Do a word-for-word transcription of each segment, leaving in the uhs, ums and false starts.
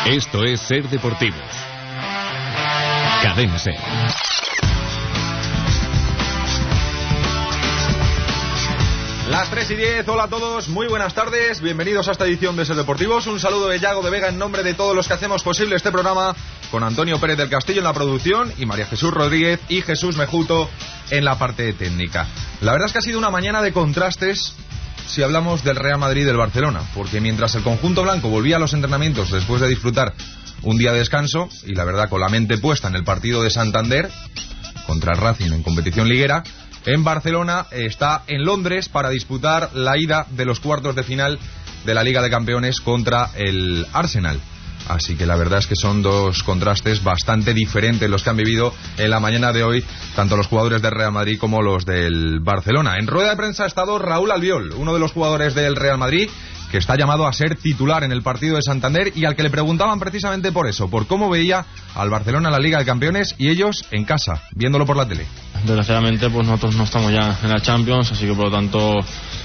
Esto es Ser Deportivos. Cadena Ser. Las tres y diez, hola a todos, muy buenas tardes, bienvenidos a esta edición de Ser Deportivos. Un saludo de Yago de Vega en nombre de todos los que hacemos posible este programa, con Antonio Pérez del Castillo en la producción y María Jesús Rodríguez y Jesús Mejuto en la parte técnica. La verdad es que ha sido una mañana de contrastes si hablamos del Real Madrid y del Barcelona, porque mientras el conjunto blanco volvía a los entrenamientos después de disfrutar un día de descanso, y la verdad con la mente puesta en el partido de Santander contra el Racing en competición liguera, en Barcelona está en Londres para disputar la ida de los cuartos de final de la Liga de Campeones contra el Arsenal. Así que la verdad es que son dos contrastes bastante diferentes los que han vivido en la mañana de hoy, tanto los jugadores del Real Madrid como los del Barcelona. En rueda de prensa ha estado Raúl Albiol, uno de los jugadores del Real Madrid, que está llamado a ser titular en el partido de Santander y al que le preguntaban precisamente por eso, por cómo veía al Barcelona en la Liga de Campeones y ellos en casa, viéndolo por la tele. Desgraciadamente, pues nosotros no estamos ya en la Champions, así que por lo tanto,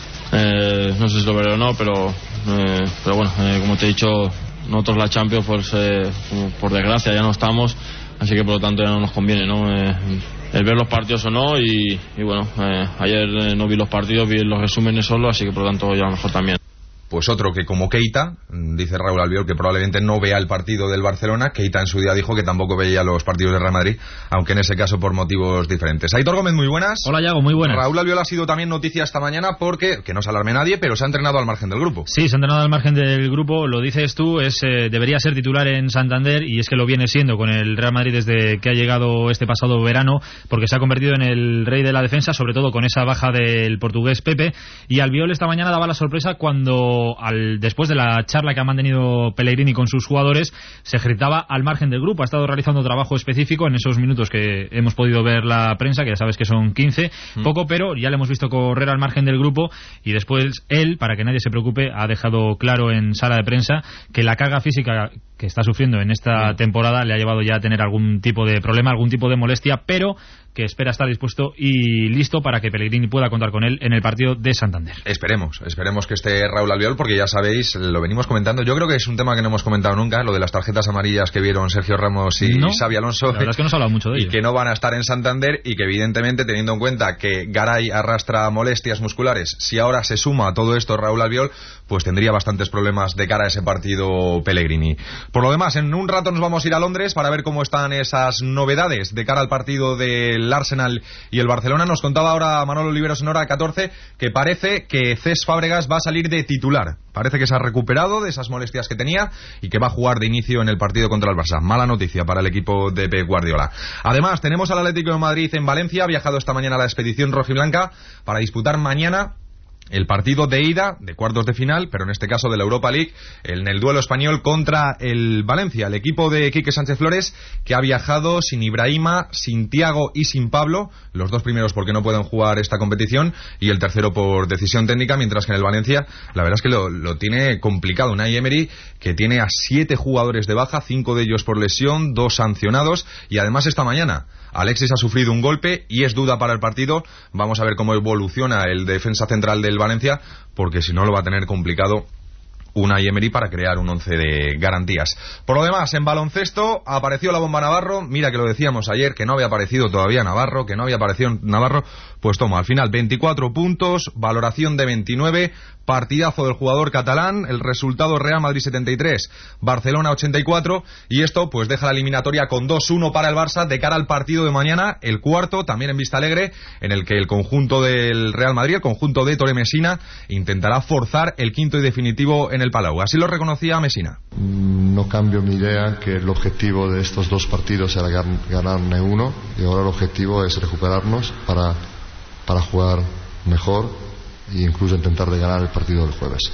eh, no sé si lo veré o no, pero, eh, pero bueno, eh, como te he dicho, nosotros la Champions, pues, eh, por desgracia, ya no estamos, así que por lo tanto ya no nos conviene, ¿no? Eh, el ver los partidos o no, y, y bueno, eh, ayer eh, no vi los partidos, vi los resúmenes solo, así que por lo tanto ya a lo mejor también. Pues otro que como Keita, dice Raúl Albiol que probablemente no vea el partido del Barcelona. Keita en su día dijo que tampoco veía los partidos del Real Madrid, aunque en ese caso por motivos diferentes. Aitor Gómez, muy buenas. Hola Yago, muy buenas. Raúl Albiol ha sido también noticia esta mañana porque, que no se alarme nadie, pero se ha entrenado al margen del grupo. Sí, se ha entrenado al margen del grupo, lo dices tú, es eh, debería ser titular en Santander y es que lo viene siendo con el Real Madrid desde que ha llegado este pasado verano, porque se ha convertido en el rey de la defensa, sobre todo con esa baja del portugués Pepe, y Albiol esta mañana daba la sorpresa cuando al después de la charla que ha mantenido Pellegrini con sus jugadores, se gritaba al margen del grupo. Ha estado realizando trabajo específico en esos minutos que hemos podido ver la prensa, que ya sabes que son quince, mm. poco, pero ya le hemos visto correr al margen del grupo y después él, para que nadie se preocupe, ha dejado claro en sala de prensa que la carga física que está sufriendo en esta temporada le ha llevado ya a tener algún tipo de problema, algún tipo de molestia, pero que espera estar dispuesto y listo para que Pellegrini pueda contar con él en el partido de Santander. Esperemos, esperemos que esté Raúl Albiol, porque ya sabéis, lo venimos comentando, yo creo que es un tema que no hemos comentado nunca, lo de las tarjetas amarillas que vieron Sergio Ramos y no, Xabi Alonso. La verdad es que no se ha hablado mucho de ello. Y que no van a estar en Santander y que evidentemente, teniendo en cuenta que Garay arrastra molestias musculares, si ahora se suma a todo esto Raúl Albiol, pues tendría bastantes problemas de cara a ese partido Pellegrini. Por lo demás, en un rato nos vamos a ir a Londres para ver cómo están esas novedades de cara al partido del el Arsenal y el Barcelona. Nos contaba ahora Manolo Oliveros en hora catorce que parece que Cés Fábregas va a salir de titular. Parece que se ha recuperado de esas molestias que tenía y que va a jugar de inicio en el partido contra el Barça. Mala noticia para el equipo de Pep Guardiola. Además, tenemos al Atlético de Madrid en Valencia. Ha viajado esta mañana a la expedición rojiblanca para disputar mañana el partido de ida de cuartos de final, pero en este caso de la Europa League, en el duelo español contra el Valencia, el equipo de Quique Sánchez Flores, que ha viajado sin Ibrahima, sin Thiago y sin Pablo, los dos primeros porque no pueden jugar esta competición y el tercero por decisión técnica, mientras que en el Valencia la verdad es que lo, lo tiene complicado. Unai Emery, que tiene a siete jugadores de baja, cinco de ellos por lesión, dos sancionados, y además esta mañana Alexis ha sufrido un golpe y es duda para el partido. Vamos a ver cómo evoluciona el defensa central del Valencia, porque si no lo va a tener complicado Unai Emery para crear un once de garantías. Por lo demás, en baloncesto apareció la bomba Navarro. Mira que lo decíamos ayer, que no había aparecido todavía Navarro, que no había aparecido Navarro. Pues toma, al final veinticuatro puntos, valoración de veintinueve, partidazo del jugador catalán, el resultado Real Madrid setenta y tres, Barcelona ochenta y cuatro, y esto pues deja la eliminatoria con dos uno para el Barça de cara al partido de mañana, el cuarto, también en Vista Alegre, en el que el conjunto del Real Madrid, el conjunto de Tore Messina, intentará forzar el quinto y definitivo en el Palau. Así lo reconocía Messina. No cambio mi idea que el objetivo de estos dos partidos era ganar uno, y ahora el objetivo es recuperarnos para, para jugar mejor e incluso intentar de ganar el partido del jueves.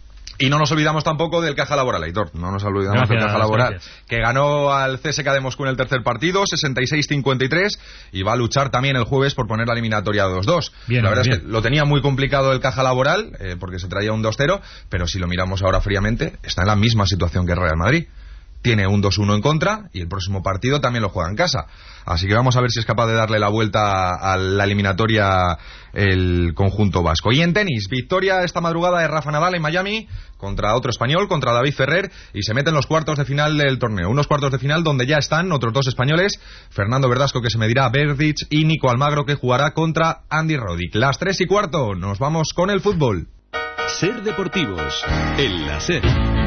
Y no nos olvidamos tampoco del Caja Laboral, Aitor. No nos olvidamos gracias, del Caja Laboral, gracias. Que ganó al C S K de Moscú en el tercer partido, sesenta y seis cincuenta y tres, y va a luchar también el jueves por poner la eliminatoria dos dos. Bien, la verdad bien. es que lo tenía muy complicado el Caja Laboral, eh, porque se traía un dos cero, pero si lo miramos ahora fríamente, está en la misma situación que el Real Madrid. tiene un dos uno en contra y el próximo partido también lo juega en casa. Así que vamos a ver si es capaz de darle la vuelta a la eliminatoria el conjunto vasco. Y en tenis, victoria esta madrugada de Rafa Nadal en Miami contra otro español, contra David Ferrer, y se mete en los cuartos de final del torneo. Unos cuartos de final donde ya están otros dos españoles, Fernando Verdasco, que se medirá a Berdych, y Nico Almagro, que jugará contra Andy Roddick. Las tres y cuarto, nos vamos con el fútbol. Ser Deportivos, en la SER.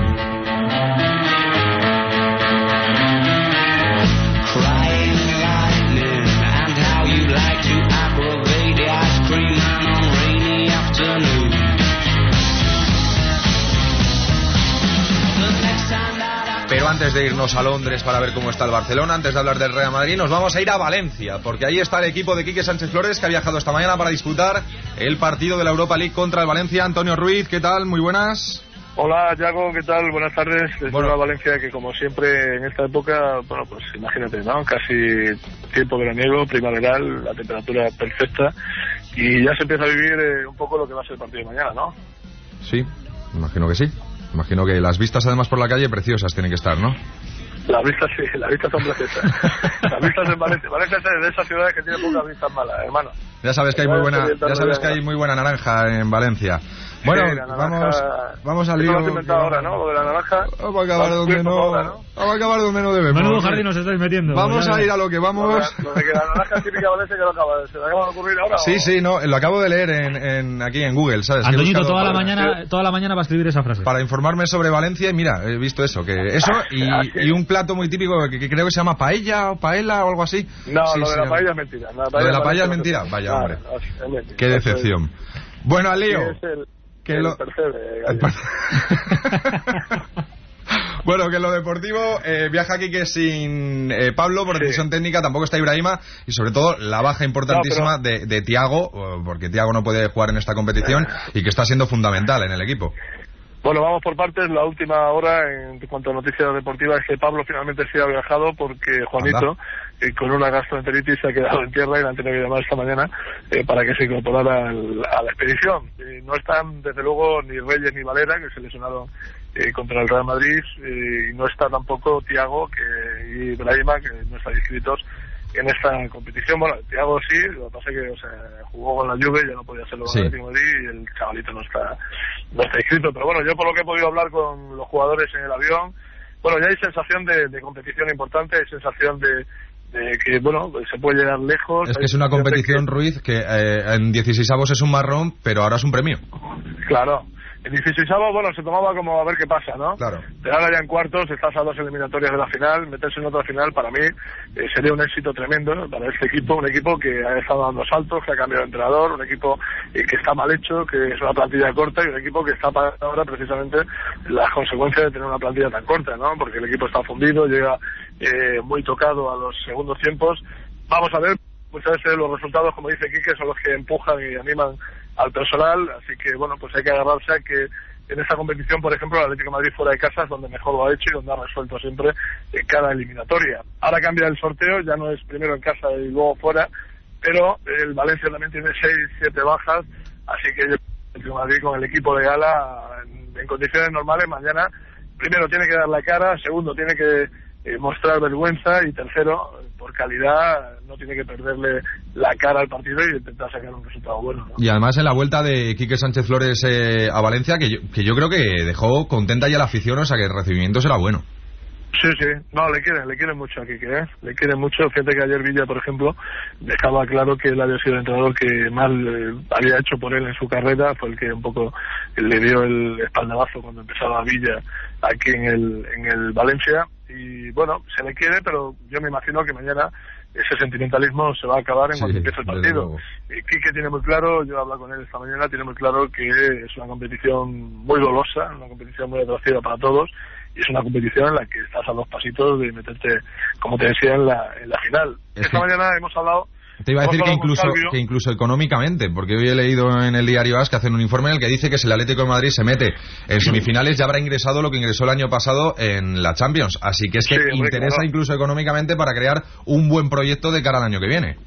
Pero antes de irnos a Londres para ver cómo está el Barcelona, antes de hablar del Real Madrid, nos vamos a ir a Valencia, porque ahí está el equipo de Quique Sánchez Flores, que ha viajado esta mañana para disputar el partido de la Europa League contra el Valencia. Antonio Ruiz, ¿qué tal? Muy buenas. Hola, Yago, ¿qué tal? Buenas tardes. Desde bueno. una Valencia que, como siempre en esta época, bueno, pues imagínate, ¿no? Casi tiempo veraniego, primaveral, la temperatura perfecta, y ya se empieza a vivir eh, un poco lo que va a ser el partido de mañana, ¿no? Sí, imagino que sí. Imagino que las vistas, además, por la calle, preciosas tienen que estar, ¿no? Las vistas, sí, las vistas son preciosas. Las vistas en Valencia. Valencia es de esas ciudades que tienen pocas vistas malas, hermano. Ya sabes que hay muy buena, ya sabes que hay muy buena naranja en Valencia. Bueno, sí, naranja, vamos, vamos al lío. Lo has inventado ahora, ¿no? Lo de la naranja. Vamos a acabar donde no, ahora, ¿no? Vamos a acabar donde no debemos. Menudo jardín nos estáis metiendo. Vamos a ir a lo que vamos. Lo de que la naranja típica de Valencia, que lo acaba, ¿se le acaba de ocurrir ahora? Sí, o... sí, no, lo acabo de leer en, en aquí en Google, ¿sabes? Antoñito, toda la mañana, toda la mañana va a escribir esa frase. Para informarme sobre Valencia, y mira, he visto eso, que eso y, y un plato muy típico que, que creo que se llama paella o paella o algo así. No, sí, lo de sí, la paella es mentira. La lo de la paella es mentira, vaya no, hombre. No, es mentira. Qué decepción. Bueno, al lío. Sí, es el, que el lo... percebe, Bueno, que en lo deportivo eh, viaja aquí que sin eh, Pablo por decisión sí. técnica, tampoco está Ibrahima, y sobre todo la baja importantísima no, pero... de, de Thiago, porque Thiago no puede jugar en esta competición y que está siendo fundamental en el equipo. Bueno, vamos por partes. La última hora en cuanto a noticias deportivas es que Pablo finalmente sí ha viajado porque Juanito, eh, con una gastroenteritis, se ha quedado en tierra y la han tenido que llamar esta mañana eh, para que se incorporara al, a la expedición. Eh, no están, desde luego, ni Reyes ni Valera, que se lesionaron eh, contra el Real Madrid, eh, y no está tampoco Thiago que, y Ibrahima, que no están inscritos en esta competición. Bueno, Thiago sí, lo que pasa es que o sea, jugó con la Juve, ya no podía hacerlo con sí. el Atlético de Madrid, y el chavalito no está no está inscrito. Pero bueno, yo por lo que he podido hablar con los jugadores en el avión, bueno, ya hay sensación de, de competición importante, hay sensación de, de que, bueno, se puede llegar lejos. Es que es una competición, que... Ruiz, que eh, en dieciseisavos es un marrón, pero ahora es un premio. Claro. En dieciseisavos, bueno, se tomaba como a ver qué pasa, ¿no? Claro. Pero ahora ya en cuartos, estás a dos eliminatorias de la final, meterse en otra final para mí eh, sería un éxito tremendo, ¿no? Para este equipo, un equipo que ha estado dando saltos, que ha cambiado de entrenador, un equipo eh, que está mal hecho, que es una plantilla corta, y un equipo que está pagando ahora precisamente las consecuencias de tener una plantilla tan corta, ¿no? Porque el equipo está fundido, llega eh, muy tocado a los segundos tiempos. Vamos a ver, muchas veces los resultados, como dice Quique, son los que empujan y animan al personal, así que bueno, pues hay que agarrarse a que en esta competición, por ejemplo, el Atlético de Madrid fuera de casa es donde mejor lo ha hecho y donde ha resuelto siempre en cada eliminatoria. Ahora cambia el sorteo, ya no es primero en casa y luego fuera, pero el Valencia también tiene seis, siete bajas, así que el Atlético de Madrid con el equipo de gala en, en condiciones normales mañana, primero tiene que dar la cara, segundo tiene que eh, mostrar vergüenza, y tercero, por calidad, no tiene que perderle la cara al partido y intentar sacar un resultado bueno, ¿no? Y además en la vuelta de Quique Sánchez Flores eh, a Valencia, que yo, que yo creo que dejó contenta ya la afición, o sea que el recibimiento será bueno. Sí, sí, no, le quieren, le quieren mucho a Quique, ¿eh? Le quieren mucho. Fíjate que ayer Villa, por ejemplo, dejaba claro que él había sido el entrenador que más eh, había hecho por él en su carrera, fue el que un poco le dio el espaldarazo cuando empezaba Villa aquí en el, en el Valencia, y bueno, se le quiere, pero yo me imagino que mañana ese sentimentalismo se va a acabar en sí, cuanto empiece el partido. Y Quique tiene muy claro, yo he hablado con él esta mañana, tiene muy claro que es una competición muy golosa, una competición muy atractiva para todos, y es una competición en la que estás a dos pasitos de meterte, como te decía, en la, en la final. Es Esta que... mañana hemos hablado... Te iba a decir que incluso, que incluso económicamente, porque hoy he leído en el diario A S que hacen un informe en el que dice que si el Atlético de Madrid se mete en semifinales ya habrá ingresado lo que ingresó el año pasado en la Champions. Así que es que sí, interesa, claro, incluso económicamente, para crear un buen proyecto de cara al año que viene.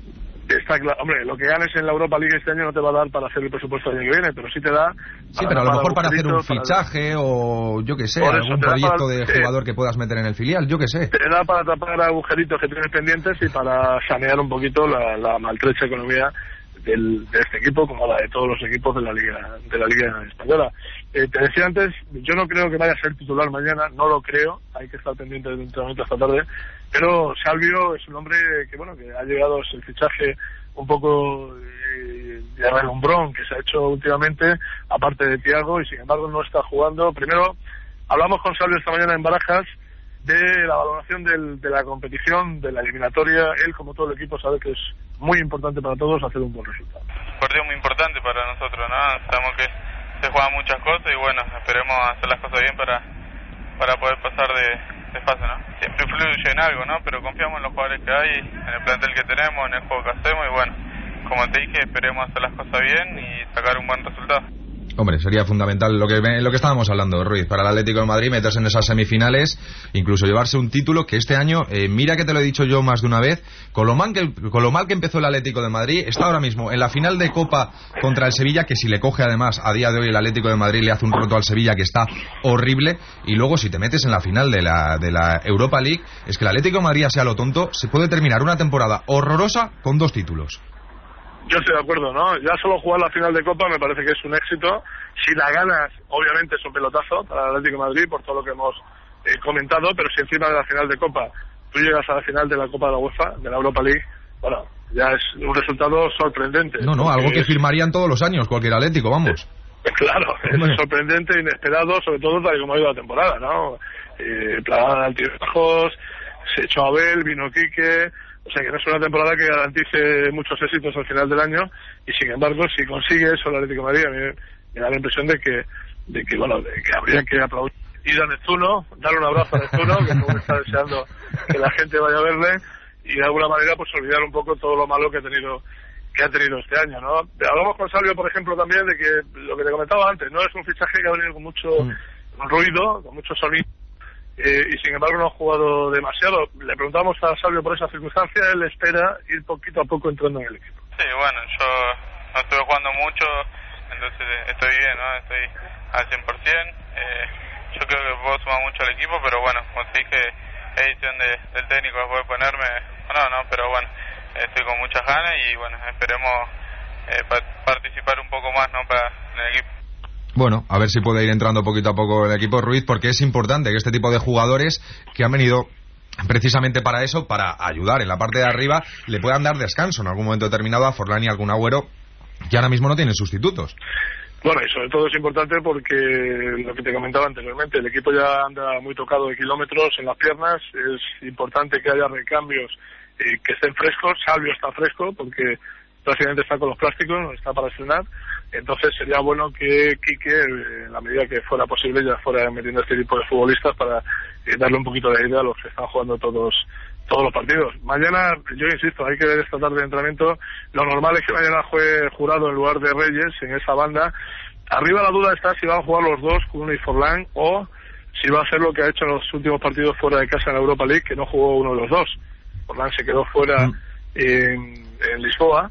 Está claro, hombre, lo que ganes en la Europa League este año no te va a dar para hacer el presupuesto del año que viene, pero sí te da... Sí, pero a lo mejor para hacer un fichaje para... o yo que sé, eso, algún proyecto para... de jugador que puedas meter en el filial, yo que sé. Te da para tapar agujeritos que tienes pendientes y para sanear un poquito la, la maltrecha economía del, de este equipo, como la de todos los equipos de la Liga de la Liga Española. Eh, te decía antes, yo no creo que vaya a ser titular mañana, no lo creo, hay que estar pendiente del entrenamiento esta tarde, pero Salvio es un hombre que, bueno, que ha llegado, es el fichaje un poco eh, de relumbrón que se ha hecho últimamente, aparte de Thiago, y sin embargo no está jugando. Primero, hablamos con Salvio esta mañana en Barajas de la valoración del, de la competición, de la eliminatoria. Él, como todo el equipo, sabe que es muy importante para todos hacer un buen resultado. Un partido muy importante para nosotros, ¿no? Sabemos que se juegan muchas cosas y bueno, esperemos hacer las cosas bien para, para poder pasar de, de fase, ¿no? Siempre influye en algo, ¿no? Pero confiamos en los jugadores que hay, en el plantel que tenemos, en el juego que hacemos y bueno, como te dije, esperemos hacer las cosas bien y sacar un buen resultado. Hombre, sería fundamental lo que lo que estábamos hablando, Ruiz, para el Atlético de Madrid meterse en esas semifinales, incluso llevarse un título que este año, eh, mira que te lo he dicho yo más de una vez, con lo, mal que, con lo mal que empezó el Atlético de Madrid, está ahora mismo en la final de Copa contra el Sevilla, que si le coge además a día de hoy el Atlético de Madrid le hace un roto al Sevilla que está horrible, y luego si te metes en la final de la, de la Europa League, es que el Atlético de Madrid, sea lo tonto, se puede terminar una temporada horrorosa con dos títulos. Yo estoy de acuerdo, ¿no? Ya solo jugar la final de Copa me parece que es un éxito. Si la ganas, obviamente es un pelotazo para el Atlético de Madrid por todo lo que hemos eh, comentado, pero si encima de la final de Copa tú llegas a la final de la Copa de la UEFA, de la Europa League, bueno, ya es un resultado sorprendente. No, no, algo que firmarían todos los años cualquier Atlético, vamos. Eh, claro, es bueno. Sorprendente, inesperado, sobre todo tal y como ha ido la temporada, ¿no? Eh, plagada de altibajos, se echó Abel, vino Quique... O sea que no es una temporada que garantice muchos éxitos al final del año y sin embargo si consigue eso el Atlético de Madrid a mí me da la impresión de que de que bueno de que habría que aplaudir a Neztuno, darle un abrazo a Neztuno que como está deseando que la gente vaya a verle y de alguna manera pues olvidar un poco todo lo malo que ha tenido que ha tenido este año, ¿no? Hablamos con Salvio por ejemplo también de que lo que te comentaba antes, no es un fichaje que ha venido con mucho mm. ruido, con mucho sonido. Eh, y sin embargo no ha jugado demasiado. Le preguntamos a Salvio por esa circunstancia, él espera ir poquito a poco entrando en el equipo. Sí, bueno, yo no estuve jugando mucho, entonces estoy bien, ¿no? Estoy al cien por ciento. Eh, yo creo que puedo sumar mucho al equipo, pero bueno, como te dije, es decisión de, del técnico de poder ponerme, no, no, pero bueno, estoy con muchas ganas y bueno, esperemos eh, pa participar un poco más, ¿no? Para, en el equipo. Bueno, a ver si puede ir entrando poquito a poco el equipo Ruiz, porque es importante que este tipo de jugadores que han venido precisamente para eso, para ayudar en la parte de arriba, le puedan dar descanso en algún momento determinado a Forlán y a algún Agüero que ahora mismo no tienen sustitutos. Bueno, y sobre todo es importante porque lo que te comentaba anteriormente, el equipo ya anda muy tocado de kilómetros en las piernas, es importante que haya recambios eh, que estén frescos. Salvio está fresco porque prácticamente está con los plásticos, no está para estrenar. Entonces sería bueno que Quique, en la medida que fuera posible, ya fuera metiendo este tipo de futbolistas para eh, darle un poquito de idea a los que están jugando todos todos los partidos. Mañana, yo insisto, hay que ver esta tarde de entrenamiento. Lo normal es que mañana juegue Jurado en lugar de Reyes en esa banda. Arriba la duda está si van a jugar los dos, Kuno y Forlán, o si va a hacer lo que ha hecho en los últimos partidos fuera de casa en la Europa League, que no jugó uno de los dos. Forlán se quedó fuera mm. en, en Lisboa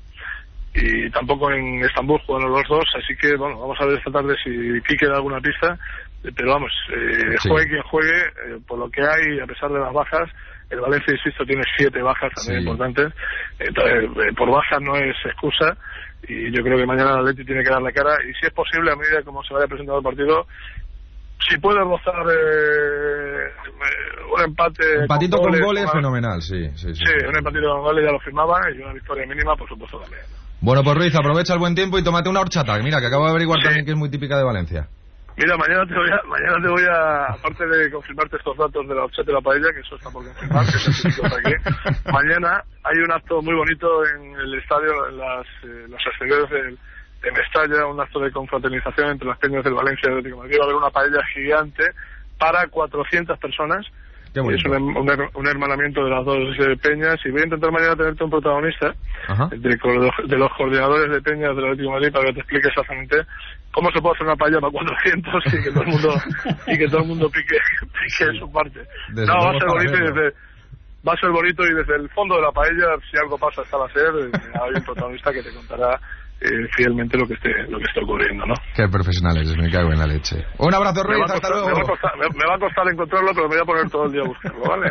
y tampoco en Estambul jugaron los dos, así que bueno, vamos a ver esta tarde si Quique da alguna pista, pero vamos, eh, sí. juegue quien juegue, eh, por lo que hay, a pesar de las bajas, el Valencia, insisto, tiene siete bajas también sí. importantes, entonces eh, por bajas no es excusa, y yo creo que mañana el Atleti tiene que dar la cara, y si es posible, a medida como se vaya presentando el partido, si puede rozar eh, un empate un empatito con, con goles, goles fenomenal, sí, sí, sí, sí, sí, un empatito con goles ya lo firmaba, y una victoria mínima, por supuesto, también. Bueno, pues Ruiz, aprovecha el buen tiempo y tómate una horchata, mira, que acabo de averiguar sí. también que es muy típica de Valencia. Mira, mañana te voy a, mañana te voy a, aparte de confirmarte estos datos de la horchata y la paella, que eso está por confirmar, que es el aquí, mañana hay un acto muy bonito en el estadio, en las, eh, los exteriores del, de Mestalla, un acto de confraternización entre las peñas del Valencia y del Atlético de Madrid. Va a haber una paella gigante para cuatrocientas personas. Es un, un, un hermanamiento de las dos eh, peñas, y voy a intentar mañana tenerte un protagonista de, de los coordinadores de peñas del Atlético de Madrid para que te explique exactamente cómo se puede hacer una paella para cuatrocientos y que todo el mundo y que todo el mundo pique, pique su parte. Desde no, va a ser bonito y desde, va a ser bonito y desde el fondo de la paella, si algo pasa hasta la ser, eh, hay un protagonista que te contará eh, fielmente lo que esté lo que esté ocurriendo, ¿no? Qué profesionales, me cago en la leche. Un abrazo, Ruiz, costar, hasta luego. Me va, a costar, me, me va a costar encontrarlo, pero me voy a poner todo el día a buscarlo, ¿vale?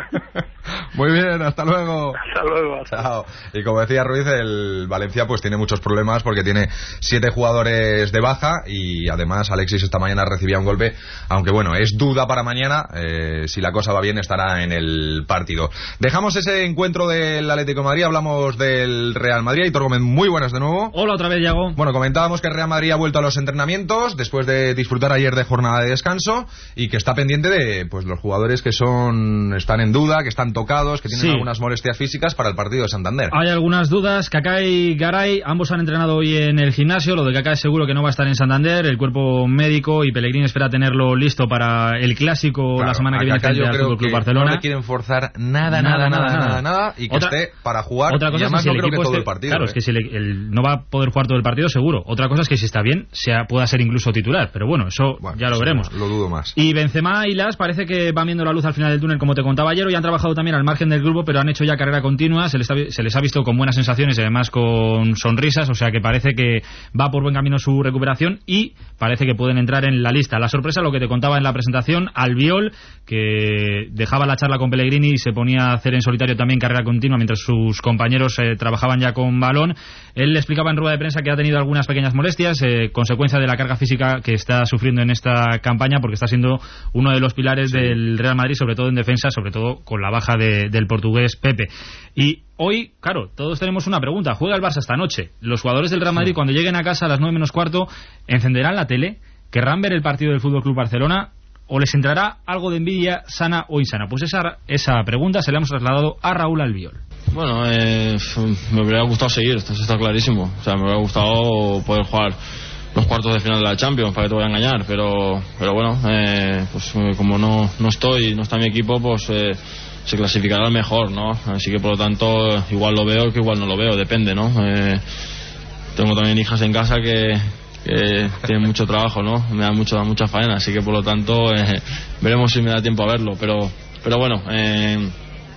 Muy bien, hasta luego. Hasta luego. Hasta. Chao. Y como decía Ruiz, el Valencia pues tiene muchos problemas porque tiene siete jugadores de baja y además Alexis esta mañana recibía un golpe, aunque bueno, es duda para mañana, eh, si la cosa va bien estará en el partido. Dejamos ese encuentro del Atlético de Madrid, hablamos del Real Madrid. Aitor Gómez, muy buenas de nuevo. Hola otra vez, Yago. Bueno, comentábamos que el Real Madrid ha vuelto a los entrenamientos después de disfrutar ayer de jornada de descanso y que está pendiente de pues los jugadores que son están en duda, que están tocados, que tienen sí. algunas molestias físicas para el partido de Santander. Hay algunas dudas. Kaká y Garay, ambos han entrenado hoy en el gimnasio. Lo de Kaká es seguro que no va a estar en Santander. El cuerpo médico y Pellegrini espera tenerlo listo para el clásico claro, la semana que viene frente al Fútbol Club Barcelona. No le quieren forzar nada, nada, nada, nada, nada, nada, nada y que otra, esté para jugar. Otra cosa y además es que si no el creo equipo que todo esté, el partido. Claro, ¿eh? es que si el, el, no va a poder jugar todo el partido seguro. Otra cosa es que si está bien sea, pueda ser incluso titular, pero bueno, eso bueno, ya lo veremos. Lo dudo más. Y Benzema y Las parece que van viendo la luz al final del túnel, como te contaba ayer. Hoy han trabajado también al margen del grupo, pero han hecho ya carrera continua. Se les, ha, se les ha visto con buenas sensaciones y además con sonrisas, o sea que parece que va por buen camino su recuperación y parece que pueden entrar en la lista. La sorpresa, lo que te contaba en la presentación, Albiol, que dejaba la charla con Pellegrini y se ponía a hacer en solitario también carrera continua mientras sus compañeros eh, trabajaban ya con balón. Él le explicaba en rueda de prensa que ha tenido algunas pequeñas molestias, eh, consecuencia de la carga física que está sufriendo en esta campaña, porque está siendo uno de los pilares sí. del Real Madrid, sobre todo en defensa, sobre todo con la baja de, del portugués Pepe. Y hoy, claro, todos tenemos una pregunta. ¿Juega el Barça esta noche? Los jugadores del Real Madrid, sí. cuando lleguen a casa a las nueve menos cuarto, encenderán la tele, querrán ver el partido del Fútbol Club Barcelona, o les entrará algo de envidia sana o insana. Pues esa, esa pregunta se la hemos trasladado a Raúl Albiol. Bueno, eh, me hubiera gustado seguir, esto está clarísimo. O sea, me hubiera gustado poder jugar los cuartos de final de la Champions, para que te voy a engañar, pero pero bueno, eh, pues como no no estoy, no está mi equipo, pues eh, se clasificará el mejor, ¿no? Así que por lo tanto, igual lo veo que igual no lo veo, depende, ¿no? Eh, tengo también hijas en casa que que tienen mucho trabajo, ¿no? Me da mucho, mucha faena, así que por lo tanto eh, veremos si me da tiempo a verlo, pero pero bueno, eh,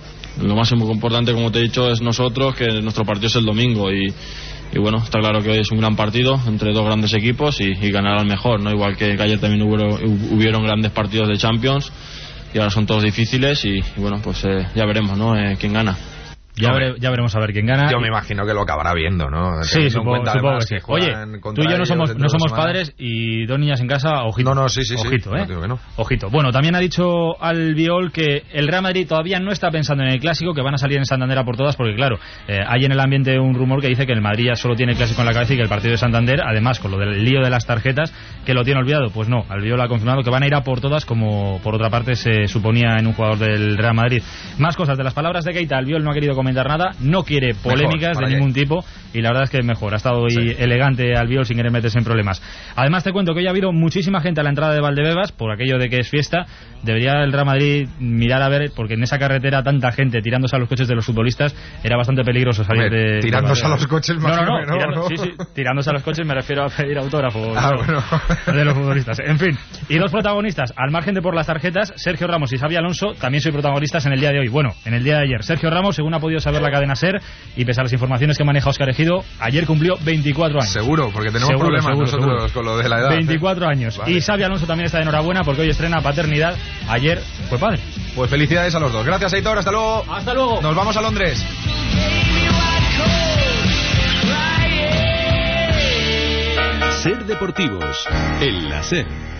lo más importante, como te he dicho, es nosotros, que nuestro partido es el domingo y, y bueno, está claro que hoy es un gran partido entre dos grandes equipos y, y ganar al mejor, ¿no? Igual que, que ayer también hubo, hubieron grandes partidos de Champions y ahora son todos difíciles y, y bueno, pues eh, ya veremos, ¿no? Eh, quién gana. Ya, vere, ya veremos a ver quién gana. Yo me imagino que lo acabará viendo, ¿no? Sí, supongo, supongo que sí. Oye, tú y yo no somos, no somos padres y dos niñas en casa, ojito. No, no, sí, sí, ojito, sí. ¿eh? No digo que no. Ojito. Bueno, también ha dicho Albiol que el Real Madrid todavía no está pensando en el Clásico, que van a salir en Santander a por todas, porque claro, eh, hay en el ambiente un rumor que dice que el Madrid ya solo tiene el Clásico en la cabeza y que el partido de Santander, además con lo del lío de las tarjetas, que lo tiene olvidado. Pues no, Albiol ha confirmado que van a ir a por todas, como por otra parte se suponía en un jugador del Real Madrid. Más cosas de las palabras de Keita. Albiol no ha querido comentar nada, no quiere polémicas mejor, de ningún que... tipo y la verdad es que mejor, ha estado hoy sí. elegante Albiol sin querer meterse en problemas. Además te cuento que hoy ha habido muchísima gente a la entrada de Valdebebas por aquello de que es fiesta. Debería el Real Madrid mirar a ver, porque en esa carretera tanta gente tirándose a los coches de los futbolistas, era bastante peligroso salir Hombre, de... tirándose de a los coches más no, no, no, menos, tirando, ¿no? Sí, sí, tirándose a los coches me refiero a pedir autógrafos ah, bueno. de los futbolistas. En fin, y dos protagonistas, al margen de por las tarjetas, Sergio Ramos y Xavi Alonso, también soy protagonistas en el día de hoy. Bueno, en el día de ayer, Sergio Ramos, según ha podido saber la cadena SER, y pese a las informaciones que maneja Óscar Ejido, ayer cumplió veinticuatro años. Seguro, porque tenemos seguro, problemas seguro, nosotros seguro. con lo de la edad. veinticuatro ¿eh? años. Vale. Y Xavi Alonso también está de enhorabuena porque hoy estrena paternidad. Ayer fue padre. Pues felicidades a los dos. Gracias, Aitor. Hasta luego. Hasta luego. Nos vamos a Londres. Ser Deportivos, en la SER.